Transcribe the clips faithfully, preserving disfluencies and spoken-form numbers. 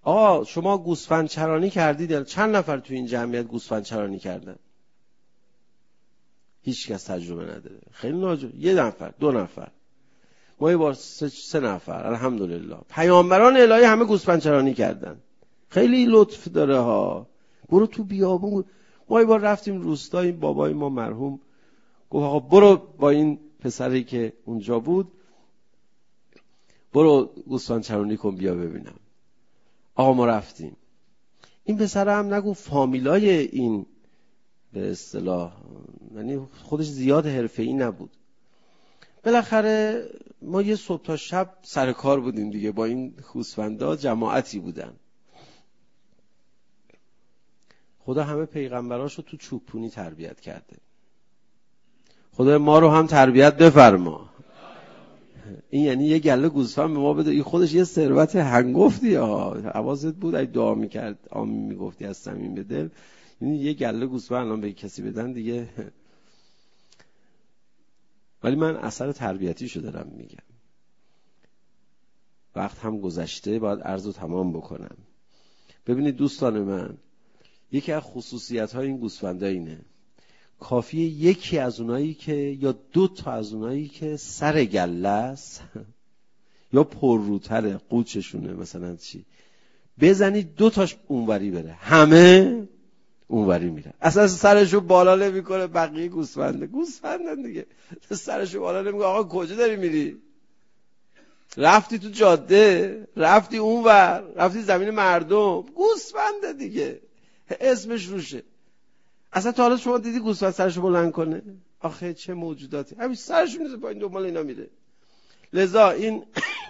آقا شما گوسفند چرانی کردید؟ چند نفر تو این جمعیت گوسفند چرانی کردن؟ هیچ کس تجربه نداره. خیلی ناجور. یه نفر، دو نفر. ما یه بار سه, سه نفر. الحمدلله. پیامبران الهی همه گوسفند چرانی کردن. خیلی لطف داره ها. برو تو بیابون. ما یه بار رفتیم روستا، این بابای ما مرحوم گفت آقا برو با این پسری که اونجا بود، برو گوسفند چرانی کن بیا ببینم. آقا ما رفتیم. این پسر هم نگو فامیلای این به اصطلاح، یعنی خودش زیاد حرفه‌ای نبود. بالاخره ما یه صبح تا شب سر کار بودیم دیگه، با این گوسفندا جماعتی بودن. خدا همه پیغمبراشو تو چوبونی تربیت کرده. خدا ما رو هم تربیت بفرما. این یعنی یه گله گوسفند به ما بده، این خودش یه ثروت هنگفتی ها. حواست بود ای دعا میکرد آمین میگفتی از صمیم دل. یعنی یه گله گوسفند الان به کسی بدن دیگه. ولی من اثر تربیتیشو دارم میگم. وقت هم گذشته، باید عرضو تمام بکنم. ببینید دوستان من، یکی از خصوصیت‌های این گوسفندا اینه، کافیه یکی از اونایی که یا دو تا از اونایی که سر گله است یا پرروتره قوچشونه مثلا چی بزنید، دو تاش اونوری بره، همه اونوری میره. اصلا سرشو بالا نمیکنه. بقیه گوسفنده گوسفندن دیگه، سرشو بالا نمیکنه. آقا کجا داری میری؟ رفتی تو جاده، رفتی اونور، رفتی زمین مردم. گوسفنده دیگه، اسمش روشه. اصلا تا حالا شما دیدی گوسفند سرشو بلند کنه؟ آخه چه موجوداتی، همین سرشو میزه پایین دنبال اینا میره. لذا این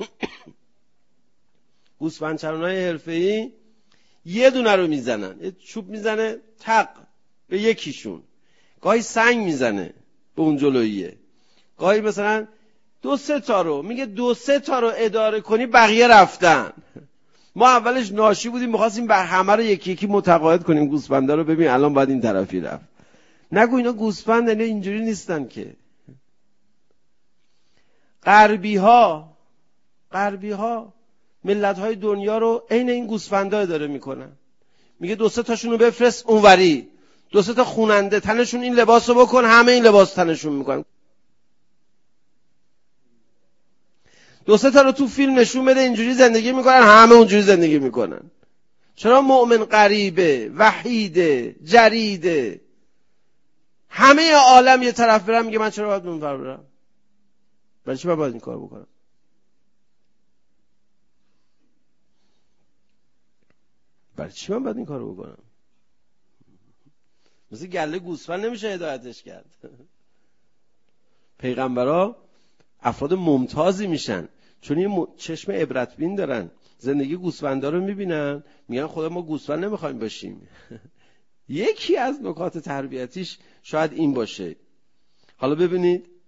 گوسفند چرانای حرفه‌ای یه دونه رو میزنن، یه چوب میزنه تق به یکیشون، گاهی سنگ میزنه به اون جلویه، گاهی مثلا دو سه تا رو میگه دو سه تا رو اداره کنی بقیه رفتن. ما اولش ناشی بودیم، می‌خواستیم بر همه رو یکی یکی متقاعد کنیم گوسفندا رو، ببین الان باید این طرفی رفت. نگو اینا گوسفند، اینا اینجوری نیستن که. غربی ها غربی ها ملت های دنیا رو عین این گوسفندا اداره میکنن. میگه دو سه تاشون رو بفرست اونوری، دو سه تا خوننده تنشون این لباسو بکن، همه این لباس تنشون میکنن. دو سه تا رو تو فیلم نشون بده اینجوری زندگی میکنن، همه اونجوری زندگی میکنن. چرا مؤمن غریبه، وحیده، جریده، همه عالم یه طرف برم، میگه من چرا باید اونور برم؟ برای چی من باید این کار بکنم؟ برای چی من باید این کار بکنم؟ مثل گله گوسفند نمیشه هدایتش کرد. پیغمبرها افراد ممتازی میشن چون یه چشم عبرتبین دارن، زندگی گوسفندا رو میبینن، میگن خدا ما گوسفند نمیخوایم باشیم. یکی از نکات تربیتیش شاید این باشه. حالا ببینید